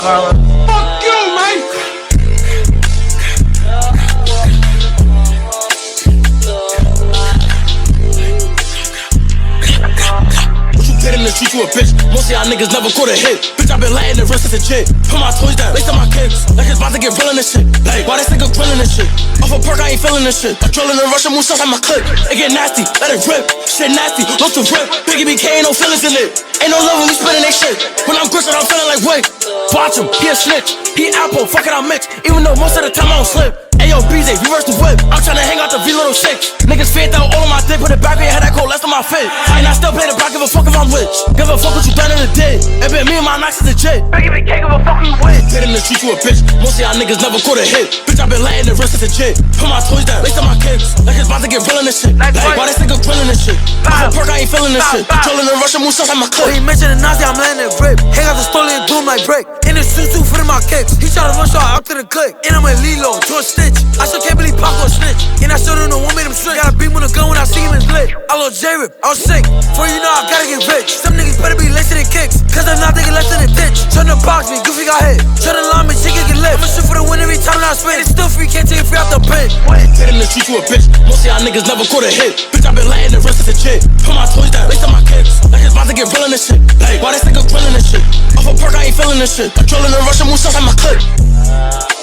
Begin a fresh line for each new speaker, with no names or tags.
Carla.
Fuck you, man. In the street, you a bitch. Most of y'all niggas never caught a hit. Bitch, I been lighting the wrist as a chick. Put my toys down, lace up my kicks. Like it's about to get real in this shit. Like, why this nigga grilling this shit? Off a perk, I ain't feeling this shit. Controlling the Russian moves on my clip. It get nasty, let it rip. Shit nasty, look to rip. Biggie BK, ain't no feelings in it. Ain't no love when we spinning they shit. When I'm gripping, I'm feeling like wait. Watch him, he a snitch. He apple, fuck it, I mix. Even though most of the time I don't slip. Ayo, BZ, reverse the whip. I'm tryna hang out the V-Little 6. Niggas faint out all on my dick. Put it back in your head, that cold, less on my fit. And I still play the back, give a fuck if I'm rich. Give a fuck what you done in the day. It been me and my knocks is legit. Biggie BK, give a fuck who you with. Hit in the street, you a bitch. Most of y'all niggas never caught a hit. Bitch, I been lighting the wrist as a chick. Put my toys down, lace up my kicks. Like it's about to get real in this shit. Like, why this nigga grilling this shit? Off a perk, I ain't feeling this shit. Controlling the Russian moves on my clip.
When he mentioned the Nazi, I'm letting it rip. Hang out the story and do him like break. In the suit, fitting my kicks. He try to run shot out to the click. And I'm a Lilo, to a stitch. I still can't believe Pop gon' snitch. And I still don't know what made him straight. Got a beam with a gun when I see him in lit. I love J-Rip, I was sick. Before you know, I gotta get rich. Some niggas better be lacing in kicks. Cause I'm not thinking less than a ditch. Tryna box me, Goofy got hit. Tryna line me, chicken get lit. I'ma shoot for the win every time that I spin. It's still free, can't take it free out the pit.
Hit in the street, you a bitch. Most of y'all niggas never caught a hit. Bitch, I been lighting the wrist as a chick. Put my toys down, lace up my kicks. Like it's about to get real in this shit. Like, why this nigga grilling this shit? Off a perk, I ain't feeling this shit. Controlling the Russian moves on my clip.